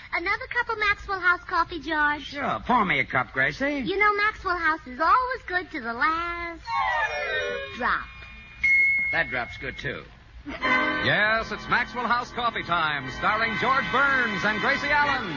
Another cup of Maxwell House coffee, George? Sure. Pour me a cup, Gracie. You know, Maxwell House is always good to the last drop. That drop's good, too. Yes, it's Maxwell House Coffee Time, starring George Burns and Gracie Allen.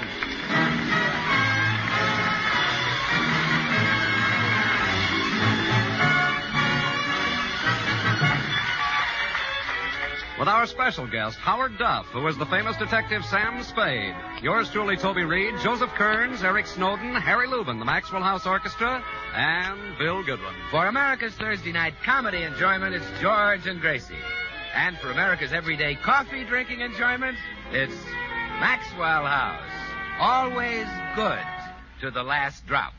With our special guest, Howard Duff, who is the famous detective Sam Spade. Yours truly, Toby Reed, Joseph Kearns, Eric Snowden, Harry Lubin, the Maxwell House Orchestra, and Bill Goodwin. For America's Thursday night comedy enjoyment, it's George and Gracie. And for America's everyday coffee drinking enjoyment, it's Maxwell House. Always good to the last drop.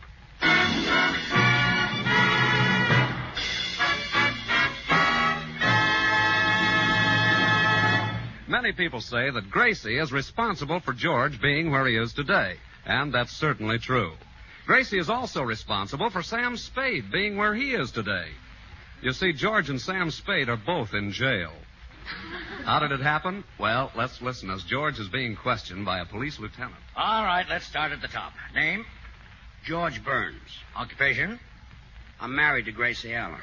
Many people say that Gracie is responsible for George being where he is today, and that's certainly true. Gracie is also responsible for Sam Spade being where he is today. You see, George and Sam Spade are both in jail. How did it happen? Well, let's listen as George is being questioned by a police lieutenant. All right, let's start at the top. Name? George Burns. Occupation? I'm married to Gracie Allen.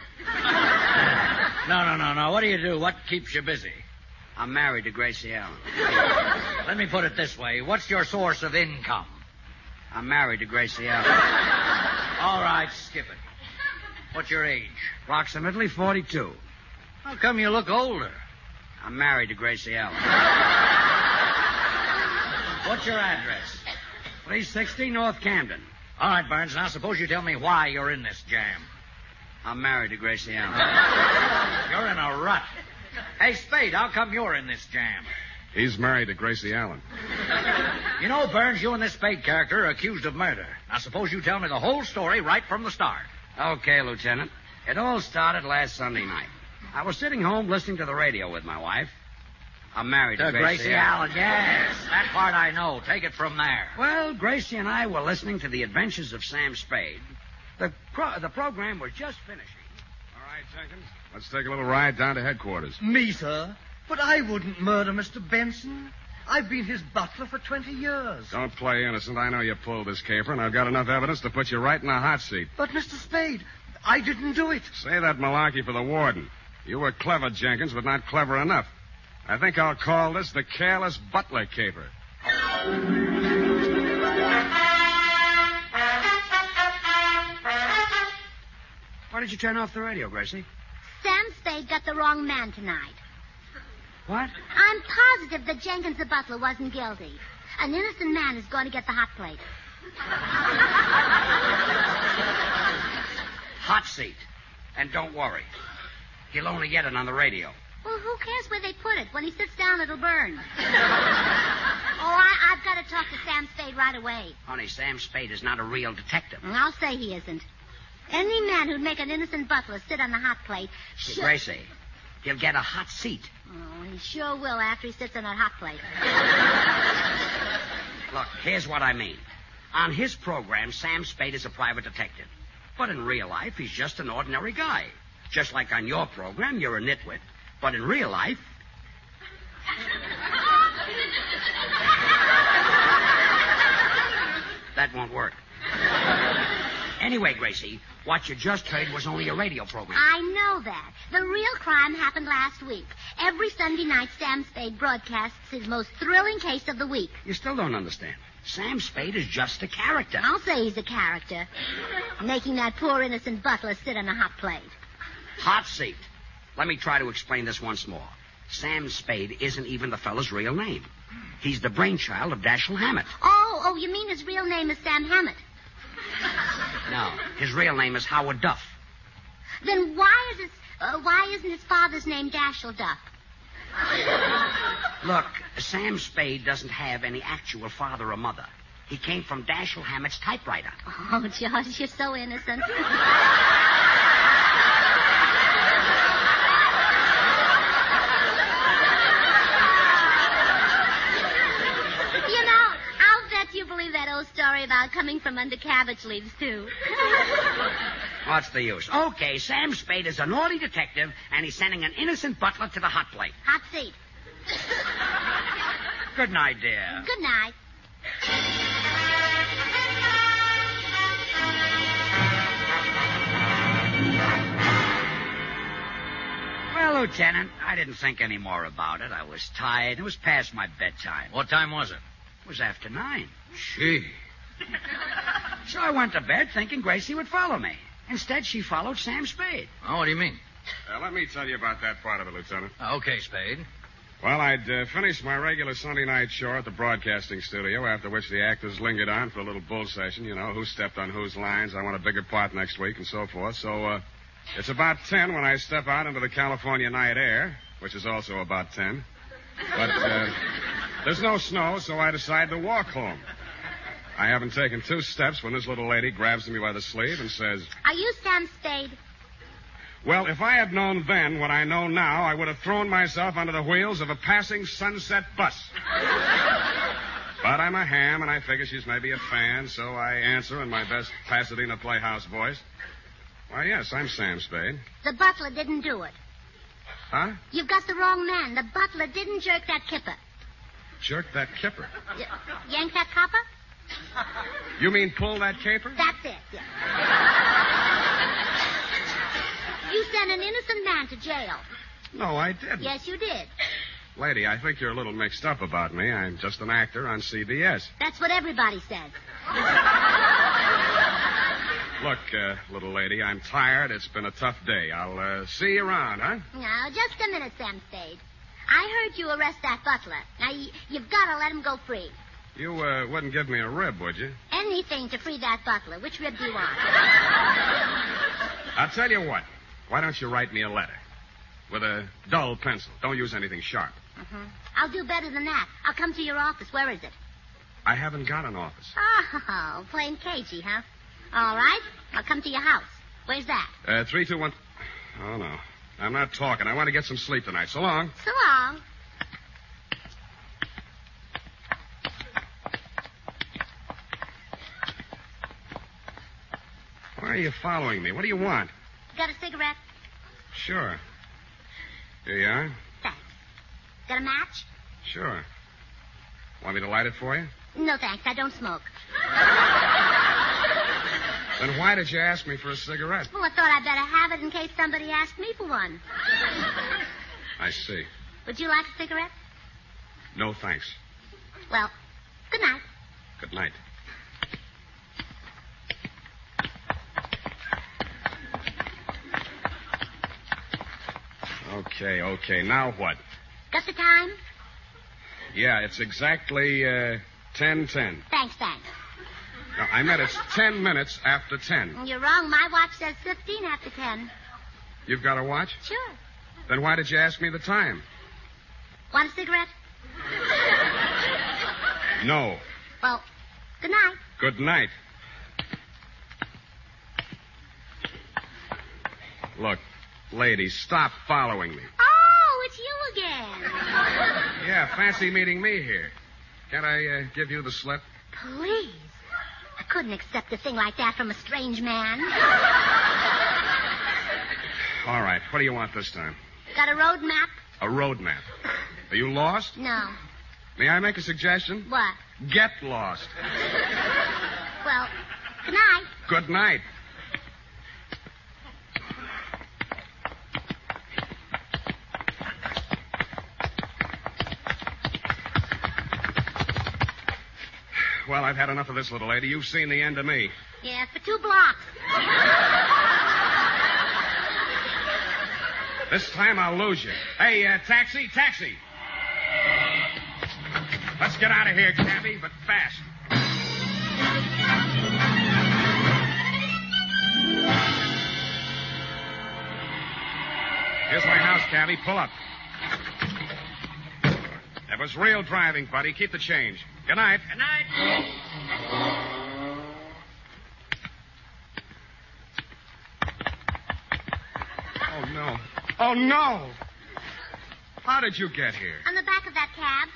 No. What do you do? What keeps you busy? I'm married to Gracie Allen. Let me put it this way. What's your source of income? I'm married to Gracie Allen. All right, skip it. What's your age? Approximately 42. How come you look older? I'm married to Gracie Allen. What's your address? 360 North Camden. All right, Burns, now suppose you tell me why you're in this jam. I'm married to Gracie Allen. You're in a rut. Hey, Spade, how come you're in this jam? He's married to Gracie Allen. You know, Burns, you and this Spade character are accused of murder. Now suppose you tell me the whole story right from the start. Okay, Lieutenant. It all started last Sunday night. I was sitting home listening to the radio with my wife. I'm married to Gracie Allen. Yes, that part I know. Take it from there. Well, Gracie and I were listening to the adventures of Sam Spade. The program was just finishing. All right, Jenkins, let's take a little ride down to headquarters. Me, sir? But I wouldn't murder Mr. Benson. I've been his butler for 20 years. Don't play innocent. I know you pulled this caper, and I've got enough evidence to put you right in the hot seat. But, Mr. Spade, I didn't do it. Say that malarkey for the warden. You were clever, Jenkins, but not clever enough. I think I'll call this the careless butler caper. Why did you turn off the radio, Gracie? Sam Spade got the wrong man tonight. What? I'm positive that Jenkins the butler wasn't guilty. An innocent man is going to get the hot plate. Hot seat. And don't worry. He'll only get it on the radio. Well, who cares where they put it? When he sits down, it'll burn. I've got to talk to Sam Spade right away. Honey, Sam Spade is not a real detective. I'll say he isn't. Any man who'd make an innocent butler sit on the hot plate should... Gracie, he'll get a hot seat. Oh, he sure will after he sits on that hot plate. Look, here's what I mean. On his program, Sam Spade is a private detective. But in real life, he's just an ordinary guy. Just like on your program, you're a nitwit. But in real life... that won't work. Anyway, Gracie, what you just heard was only a radio program. I know that. The real crime happened last week. Every Sunday night, Sam Spade broadcasts his most thrilling case of the week. You still don't understand. Sam Spade is just a character. I'll say he's a character. Making that poor innocent butler sit on a hot plate. Hot seat. Let me try to explain this once more. Sam Spade isn't even the fellow's real name. He's the brainchild of Dashiell Hammett. Oh, you mean his real name is Sam Hammett? No, his real name is Howard Duff. Then why isn't his father's name Dashiell Duff? Look, Sam Spade doesn't have any actual father or mother. He came from Dashiell Hammett's typewriter. Oh, George, you're so innocent. You believe that old story about coming from under cabbage leaves, too. What's the use? Okay, Sam Spade is a naughty detective, and he's sending an innocent butler to the hot plate. Hot seat. Good night, dear. Good night. Well, Lieutenant, I didn't think any more about it. I was tired. It was past my bedtime. What time was it? It was after 9. Gee. So I went to bed thinking Gracie would follow me. Instead, she followed Sam Spade. Oh, what do you mean? Let me tell you about that part of it, Lieutenant. Okay, Spade. Well, I'd finished my regular Sunday night show at the broadcasting studio, after which the actors lingered on for a little bull session, who stepped on whose lines, I want a bigger part next week, and so forth. So, it's about 10 when I step out into the California night air, which is also about 10. But there's no snow, so I decide to walk home. I haven't taken 2 steps when this little lady grabs me by the sleeve and says, Are you Sam Spade? well, if I had known then what I know now, I would have thrown myself under the wheels of a passing Sunset bus. But I'm a ham, and I figure she's maybe a fan, so I answer in my best Pasadena Playhouse voice. Why, yes, I'm Sam Spade. The butler didn't do it. Huh? You've got the wrong man. The butler didn't jerk that kipper. Jerk that kipper. Yank that copper? You mean pull that caper? That's it, yeah. You sent an innocent man to jail. No, I didn't. Yes, you did. Lady, I think you're a little mixed up about me. I'm just an actor on CBS. That's what everybody says. Look, little lady, I'm tired. It's been a tough day. I'll see you around, huh? Now, just a minute, Sam Spade. I heard you arrest that butler. Now, you've got to let him go free. You wouldn't give me a rib, would you? Anything to free that butler. Which rib do you want? I'll tell you what. Why don't you write me a letter? With a dull pencil. Don't use anything sharp. Mm-hmm. I'll do better than that. I'll come to your office. Where is it? I haven't got an office. Oh, plain cagey, huh? All right. I'll come to your house. Where's that? 321... Oh, no. I'm not talking. I want to get some sleep tonight. So long. So long. Why are you following me? What do you want? Got a cigarette? Sure. Here you are. Thanks. Got a match? Sure. Want me to light it for you? No, thanks. I don't smoke. Then why did you ask me for a cigarette? Well, I thought I'd better have it in case somebody asked me for one. I see. Would you like a cigarette? No, thanks. Well, good night. Good night. Okay. Now what? Got the time? Yeah, it's exactly 10:10. Thanks. No, I meant it's 10 minutes after 10. You're wrong. My watch says 15 after 10. You've got a watch? Sure. Then why did you ask me the time? Want a cigarette? No. Well, good night. Good night. Look, lady, stop following me. Oh, it's you again. Yeah, fancy meeting me here. Can't I give you the slip? Please. I couldn't accept a thing like that from a strange man. All right, what do you want this time? Got a road map? A road map. Are you lost? No. May I make a suggestion? What? Get lost. Well, good night. Good night. Well, I've had enough of this, little lady. You've seen the end of me. Yeah, for 2 blocks. This time I'll lose you. Hey, taxi. Let's get out of here, cabby, but fast. Here's my house, cabby. Pull up. That was real driving, buddy. Keep the change. Good night. Good night. Oh, no. Oh, no. How did you get here? On the back of that cab.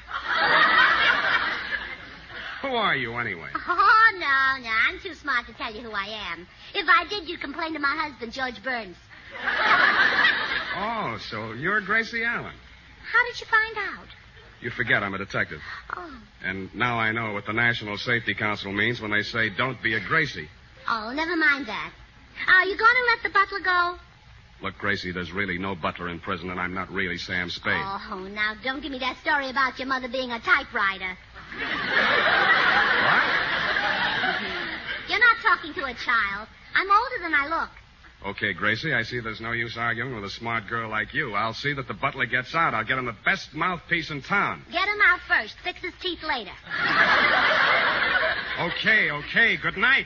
Who are you, anyway? Oh, no. I'm too smart to tell you who I am. If I did, you'd complain to my husband, George Burns. Oh, so you're Gracie Allen. How did you find out? You forget I'm a detective. Oh. And now I know what the National Safety Council means when they say don't be a Gracie. Oh, never mind that. Are you going to let the butler go? Look, Gracie, there's really no butler in prison, and I'm not really Sam Spade. Oh, now don't give me that story about your mother being a typewriter. What? You're not talking to a child. I'm older than I look. Okay, Gracie, I see there's no use arguing with a smart girl like you. I'll see that the butler gets out. I'll get him the best mouthpiece in town. Get him out first. Fix his teeth later. Okay. Good night.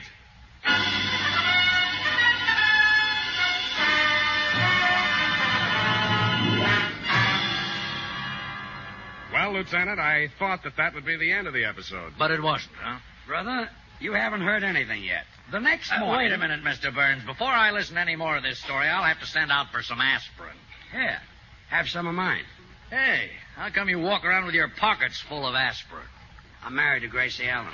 Well, Lieutenant, I thought that would be the end of the episode. But it wasn't, huh? Brother, you haven't heard anything yet. The next morning... Wait a minute, Mr. Burns. Before I listen to any more of this story, I'll have to send out for some aspirin. Yeah, have some of mine. Hey, how come you walk around with your pockets full of aspirin? I'm married to Gracie Allen.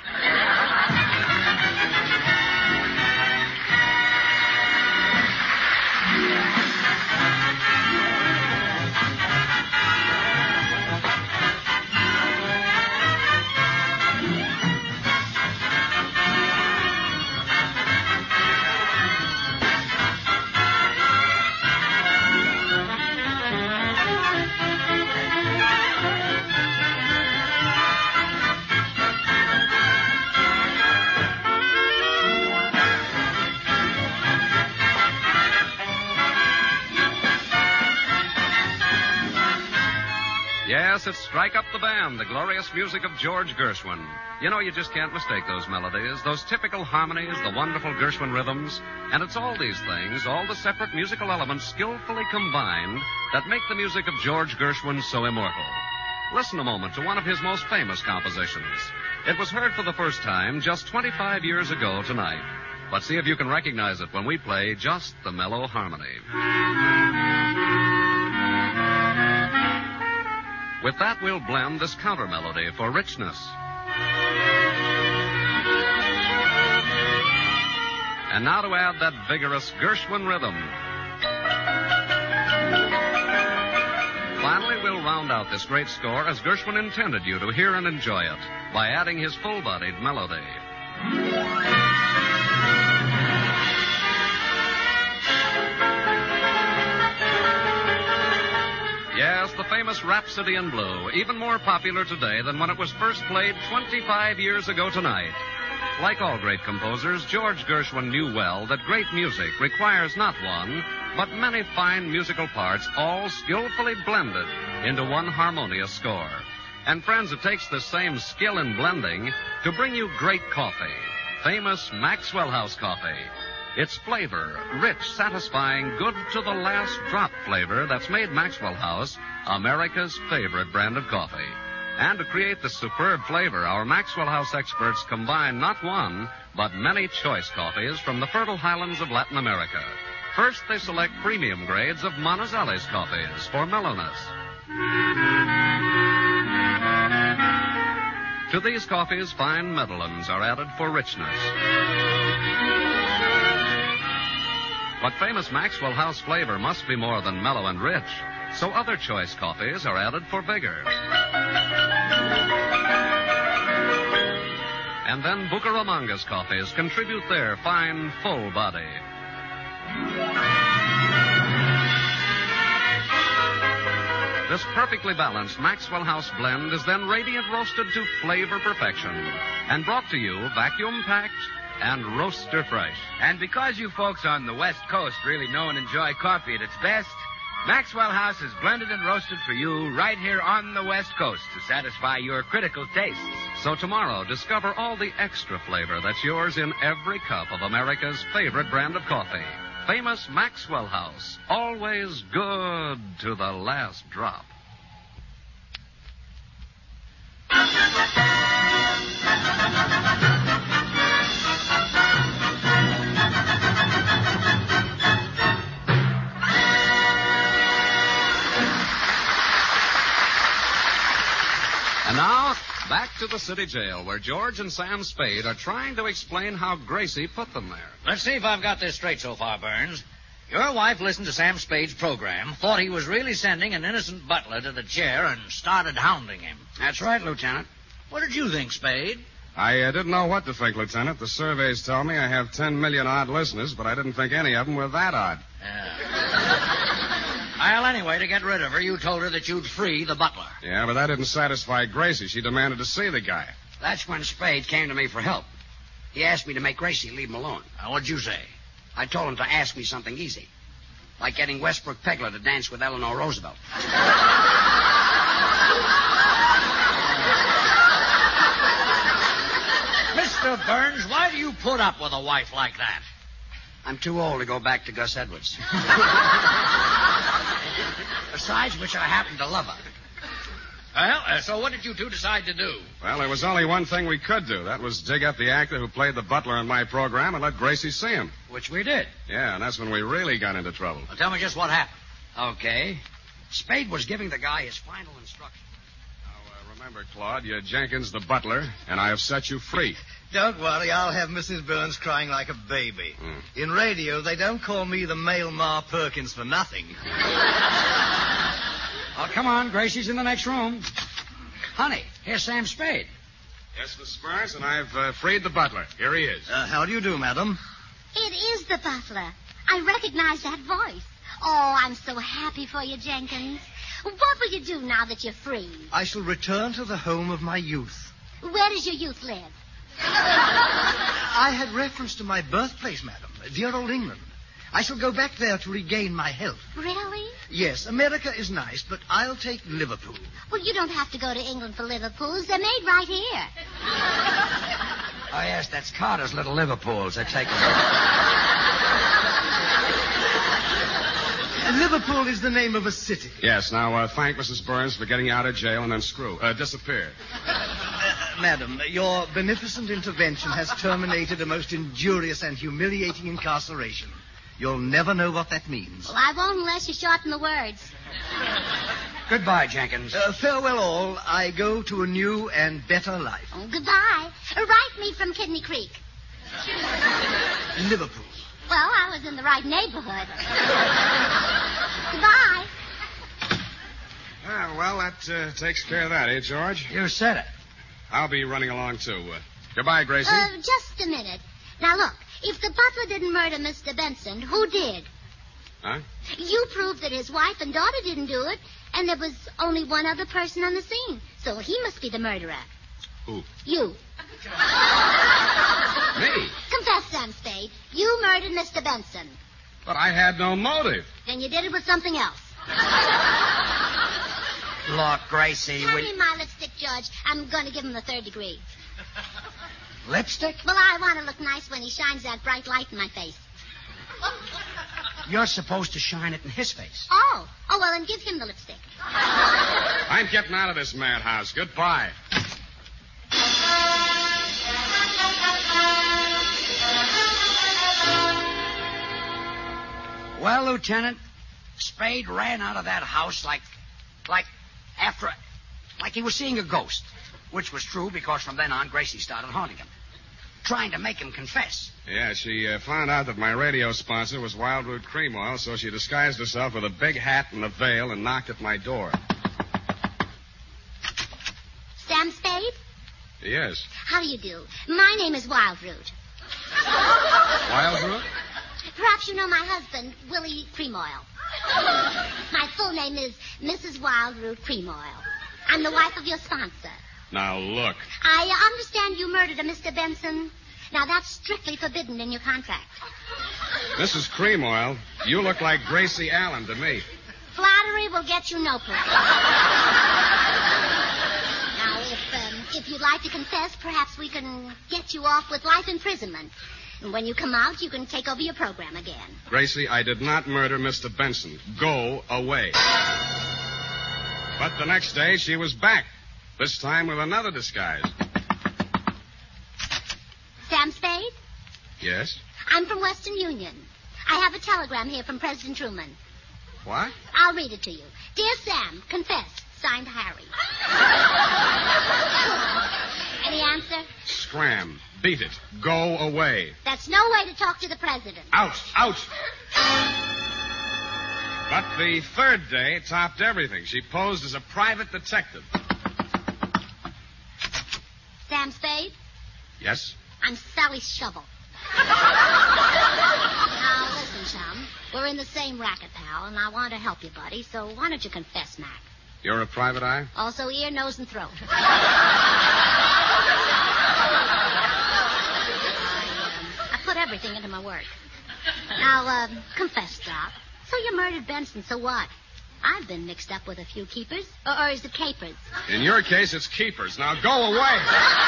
Yes, it's Strike Up the Band, the glorious music of George Gershwin. You know, you just can't mistake those melodies, those typical harmonies, the wonderful Gershwin rhythms. And it's all these things, all the separate musical elements skillfully combined, that make the music of George Gershwin so immortal. Listen a moment to one of his most famous compositions. It was heard for the first time just 25 years ago tonight. But see if you can recognize it when we play just the mellow harmony. With that, we'll blend this counter melody for richness. And now to add that vigorous Gershwin rhythm. Finally, we'll round out this great score as Gershwin intended you to hear and enjoy it by adding his full-bodied melody. Yes, the famous Rhapsody in Blue, even more popular today than when it was first played 25 years ago tonight. Like all great composers, George Gershwin knew well that great music requires not one, but many fine musical parts, all skillfully blended into one harmonious score. And friends, it takes the same skill in blending to bring you great coffee, famous Maxwell House coffee. Its flavor, rich, satisfying, good to the last drop flavor that's made Maxwell House America's favorite brand of coffee. And to create the superb flavor, our Maxwell House experts combine not one, but many choice coffees from the fertile highlands of Latin America. First, they select premium grades of Monticelli's coffees for mellowness. To these coffees, fine Medellins are added for richness. But famous Maxwell House flavor must be more than mellow and rich, so other choice coffees are added for vigor. And then Bucaramanga's coffees contribute their fine, full body. This perfectly balanced Maxwell House blend is then radiant roasted to flavor perfection and brought to you vacuum-packed and roaster fresh. And because you folks on the West Coast really know and enjoy coffee at its best, Maxwell House is blended and roasted for you right here on the West Coast to satisfy your critical tastes. So tomorrow, discover all the extra flavor that's yours in every cup of America's favorite brand of coffee. Famous Maxwell House, always good to the last drop. And now, back to the city jail, where George and Sam Spade are trying to explain how Gracie put them there. Let's see if I've got this straight so far, Burns. Your wife listened to Sam Spade's program, thought he was really sending an innocent butler to the chair, and started hounding him. That's right, Lieutenant. What did you think, Spade? I didn't know what to think, Lieutenant. The surveys tell me I have 10 million odd listeners, but I didn't think any of them were that odd. Well, anyway, to get rid of her, you told her that you'd free the butler. Yeah, but that didn't satisfy Gracie. She demanded to see the guy. That's when Spade came to me for help. He asked me to make Gracie leave him alone. What'd you say? I told him to ask me something easy, like getting Westbrook Pegler to dance with Eleanor Roosevelt. Mr. Burns, why do you put up with a wife like that? I'm too old to go back to Gus Edwards. Besides which, I happen to love her. Well, so what did you two decide to do? Well, there was only one thing we could do. That was dig up the actor who played the butler in my program and let Gracie see him. Which we did. Yeah, and that's when we really got into trouble. Well, tell me just what happened. Okay. Spade was giving the guy his final instructions. Now, remember, Claude, you're Jenkins the butler, and I have set you free. Don't worry, I'll have Mrs. Burns crying like a baby. In radio, they don't call me the male Ma Perkins for nothing. Oh, come on. Gracie's in the next room. Honey, here's Sam Spade. Yes, Mrs. Burns, and I've freed the butler. Here he is. How do you do, madam? It is the butler. I recognize that voice. Oh, I'm so happy for you, Jenkins. What will you do now that you're free? I shall return to the home of my youth. Where does your youth live? I had reference to my birthplace, madam. Dear old England. I shall go back there to regain my health. Really? Yes, America is nice, but I'll take Liverpool. Well, you don't have to go to England for Liverpools. They're made right here. Oh, yes, that's Carter's little Liverpools. They're taking Liverpool is the name of a city. Yes, now, thank Mrs. Burns for getting you out of jail and then disappear. Madam, your beneficent intervention has terminated a most injurious and humiliating incarceration. You'll never know what that means. Well, I won't unless you shorten the words. Goodbye, Jenkins. Farewell all. I go to a new and better life. Oh, goodbye. Write me from Kidney Creek. Liverpool. Well, I was in the right neighborhood. Goodbye. Well, that takes care of that, eh, George? You said it. I'll be running along, too. Goodbye, Gracie. Just a minute. Now, look, if the butler didn't murder Mr. Benson, who did? Huh? You proved that his wife and daughter didn't do it, and there was only one other person on the scene. So he must be the murderer. Who? You. Me? Confess, Sam Spade. You murdered Mr. Benson. But I had no motive. Then you did it with something else. Look, Gracie, Hand me my lipstick, George. I'm going to give him the 3rd degree. Lipstick? Well, I want to look nice when he shines that bright light in my face. You're supposed to shine it in his face. Oh, well, then give him the lipstick. I'm getting out of this madhouse. Goodbye. Well, Lieutenant, Spade ran out of that house like he was seeing a ghost, which was true because from then on Gracie started haunting him, trying to make him confess. Yeah, she found out that my radio sponsor was Wild Root Cream Oil, so she disguised herself with a big hat and a veil and knocked at my door. Sam Spade? Yes. How do you do? My name is Wild Root. Wild Root? Perhaps you know my husband, Willie Cream Oil. My full name is Mrs. Wild Root Cream Oil. I'm the wife of your sponsor. Now, look. I understand you murdered a Mr. Benson. Now, that's strictly forbidden in your contract. Mrs. Cream Oil, you look like Gracie Allen to me. Flattery will get you no place. Now, if you'd like to confess, perhaps we can get you off with life imprisonment. And when you come out, you can take over your program again. Gracie, I did not murder Mr. Benson. Go away. But the next day, she was back. This time with another disguise. Sam Spade? Yes? I'm from Western Union. I have a telegram here from President Truman. What? I'll read it to you. Dear Sam, confess. Signed, Harry. Any answer? Scram. Beat it. Go away. That's no way to talk to the president. Out. But the third day topped everything. She posed as a private detective. Sam Spade? Yes? I'm Sally Shovel. Now, listen, chum. We're in the same racket, pal, and I want to help you, buddy, so why don't you confess, Mac? You're a private eye? Also ear, nose, and throat. I put everything into my work. Now, confess, Doc. So you murdered Benson, so what? I've been mixed up with a few keepers. Or is it capers? In your case, it's keepers. Now go away.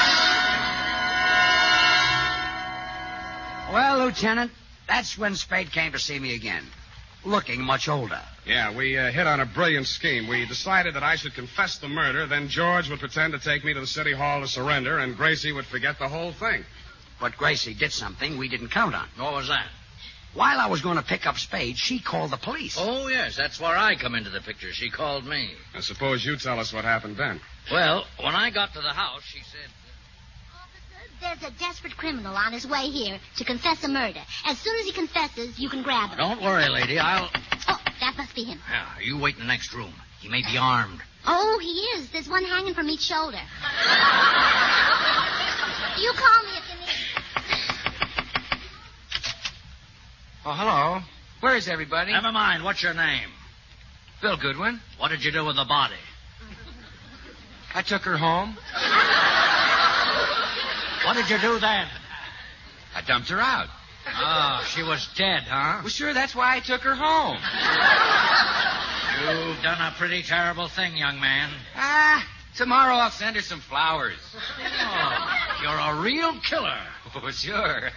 Well, Lieutenant, that's when Spade came to see me again, looking much older. Yeah, we hit on a brilliant scheme. We decided that I should confess the murder, then George would pretend to take me to the city hall to surrender, and Gracie would forget the whole thing. But Gracie did something we didn't count on. What was that? While I was going to pick up Spade, she called the police. Oh, yes, that's where I come into the picture. She called me. I suppose you tell us what happened then. Well, when I got to the house, she said... There's a desperate criminal on his way here to confess a murder. As soon as he confesses, you can grab him. Don't worry, lady. Oh, that must be him. Yeah, you wait in the next room. He may be armed. Oh, he is. There's one hanging from each shoulder. You call me if you need... Oh, hello. Where is everybody? Never mind. What's your name? Bill Goodwin. What did you do with the body? I took her home. What did you do then? I dumped her out. Oh, she was dead, huh? Well, sure, that's why I took her home. You've done a pretty terrible thing, young man. Tomorrow I'll send her some flowers. Oh, you're a real killer. Oh, sure.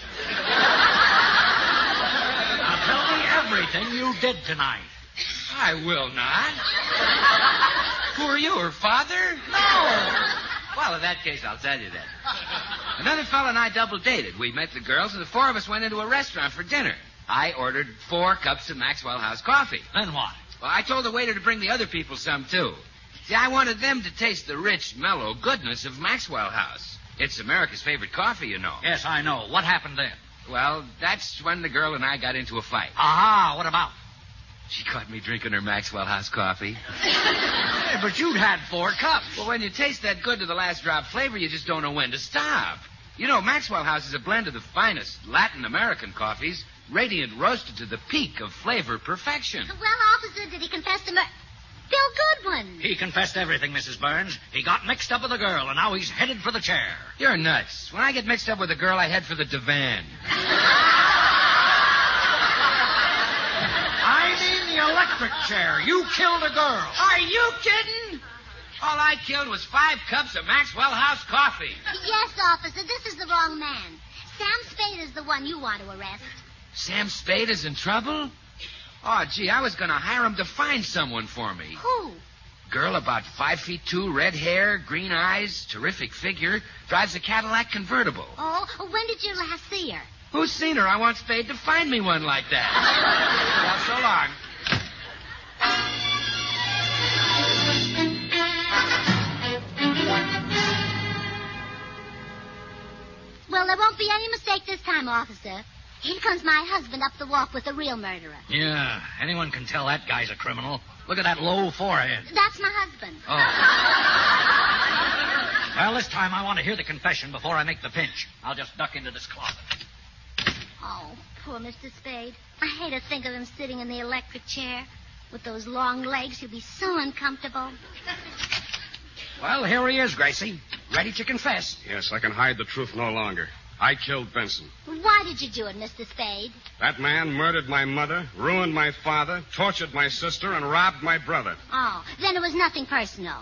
Now tell me everything you did tonight. I will not. Who are you, her father? No. Well, in that case, I'll tell you that. Another fellow and I double dated. We met the girls, and the four of us went into a restaurant for dinner. I ordered 4 cups of Maxwell House coffee. Then what? Well, I told the waiter to bring the other people some, too. See, I wanted them to taste the rich, mellow goodness of Maxwell House. It's America's favorite coffee, you know. Yes, I know. What happened then? Well, that's when the girl and I got into a fight. Aha, what about? She caught me drinking her Maxwell House coffee. Hey, but you'd had 4 cups. Well, when you taste that good to the last drop flavor, you just don't know when to stop. You know, Maxwell House is a blend of the finest Latin American coffees, radiant roasted to the peak of flavor perfection. Well, officer, did he confess to murder? Bill Goodwin. He confessed everything, Mrs. Burns. He got mixed up with a girl, and now he's headed for the chair. You're nuts. When I get mixed up with a girl, I head for the divan. I mean the electric chair. You killed a girl. Are you kidding? All I killed was 5 cups of Maxwell House coffee. Yes, officer, this is the wrong man. Sam Spade is the one you want to arrest. Sam Spade is in trouble? Oh, gee, I was going to hire him to find someone for me. Who? Girl about 5'2", red hair, green eyes, terrific figure, drives a Cadillac convertible. Oh, when did you last see her? Who's seen her? I want Spade to find me one like that. Well, so long. Well, there won't be any mistake this time, officer. Here comes my husband up the walk with the real murderer. Yeah, anyone can tell that guy's a criminal. Look at that low forehead. That's my husband. Oh. Well, this time I want to hear the confession before I make the pinch. I'll just duck into this closet. Oh, poor Mr. Spade. I hate to think of him sitting in the electric chair. With those long legs, he'll be so uncomfortable. Well, here he is, Gracie. Ready to confess. Yes, I can hide the truth no longer. I killed Benson. Why did you do it, Mr. Spade? That man murdered my mother, ruined my father, tortured my sister, and robbed my brother. Oh, then it was nothing personal.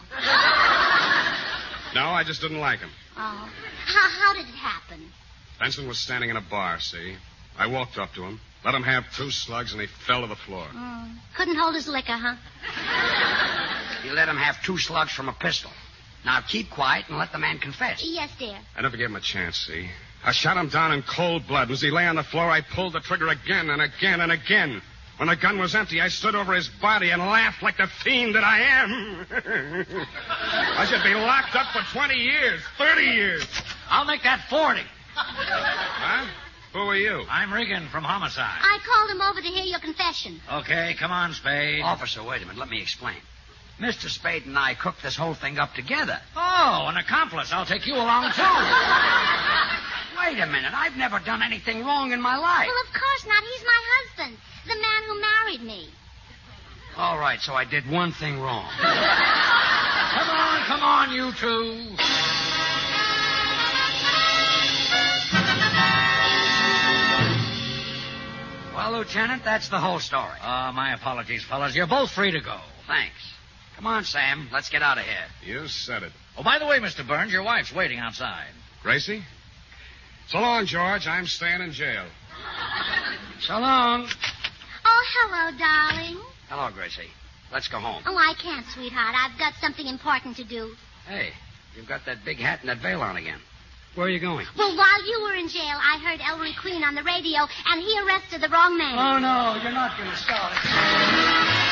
No, I just didn't like him. Oh. How did it happen? Benson was standing in a bar, see? I walked up to him, let him have 2 slugs, and he fell to the floor. Couldn't hold his liquor, huh? You let him have 2 slugs from a pistol. Now keep quiet and let the man confess. Yes, dear. I never gave him a chance, see? I shot him down in cold blood. As he lay on the floor, I pulled the trigger again and again and again. When the gun was empty, I stood over his body and laughed like the fiend that I am. I should be locked up for 20 years, 30 years. I'll make that 40. Huh? Who are you? I'm Regan from Homicide. I called him over to hear your confession. Okay, come on, Spade. Officer, wait a minute. Let me explain. Mr. Spade and I cooked this whole thing up together. Oh, an accomplice. I'll take you along, too. Wait a minute. I've never done anything wrong in my life. Well, of course not. He's my husband, the man who married me. All right, so I did one thing wrong. Come on, you two. Well, Lieutenant, that's the whole story. My apologies, fellas. You're both free to go. Thanks. Come on, Sam. Let's get out of here. You said it. Oh, by the way, Mr. Burns, your wife's waiting outside. Gracie? So long, George. I'm staying in jail. So long. Oh, hello, darling. Hello, Gracie. Let's go home. Oh, I can't, sweetheart. I've got something important to do. Hey, you've got that big hat and that veil on again. Where are you going? Well, while you were in jail, I heard Ellery Queen on the radio, and he arrested the wrong man. Oh, no. You're not going to start it.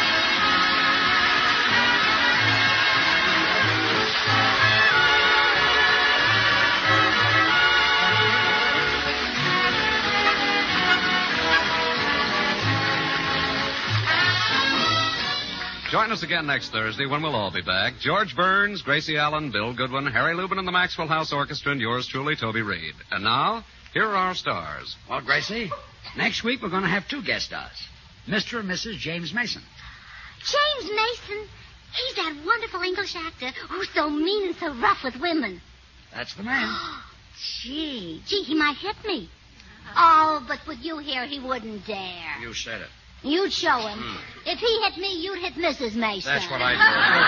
Join us again next Thursday when we'll all be back. George Burns, Gracie Allen, Bill Goodwin, Harry Lubin, and the Maxwell House Orchestra, and yours truly, Toby Reed. And now, here are our stars. Well, Gracie, next week we're going to have two guest stars. Mr. and Mrs. James Mason. James Mason? He's that wonderful English actor who's so mean and so rough with women. That's the man. Gee, he might hit me. Oh, but with you here, he wouldn't dare. You said it. You'd show him. If he hit me, you'd hit Mrs. Mason. That's what I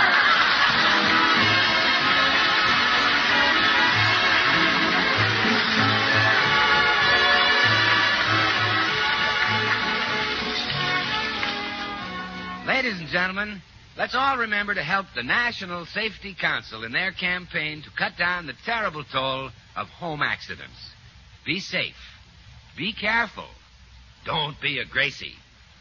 do. Ladies and gentlemen, let's all remember to help the National Safety Council in their campaign to cut down the terrible toll of home accidents. Be safe. Be careful. Don't be a Gracie.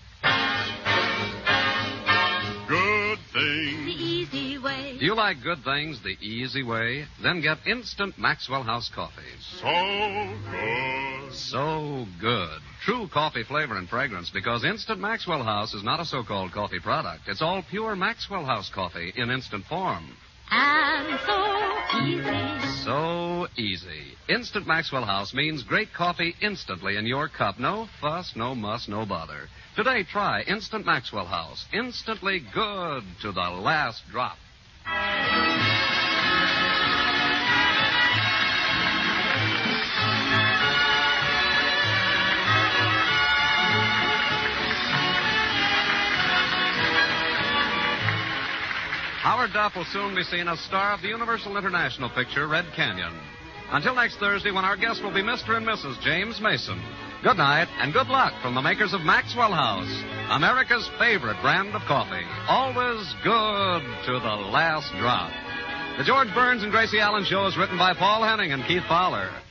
Good things. The easy way. Do you like good things the easy way? Then get instant Maxwell House coffee. So good. So good. True coffee flavor and fragrance, because Instant Maxwell House is not a so-called coffee product. It's all pure Maxwell House coffee in instant form. And so easy. So easy. Instant Maxwell House means great coffee instantly in your cup. No fuss, no muss, no bother. Today, try Instant Maxwell House. Instantly good to the last drop. Howard Duff will soon be seen as star of the Universal International picture Red Canyon. Until next Thursday, when our guest will be Mr. and Mrs. James Mason. Good night and good luck from the makers of Maxwell House, America's favorite brand of coffee. Always good to the last drop. The George Burns and Gracie Allen Show is written by Paul Henning and Keith Fowler.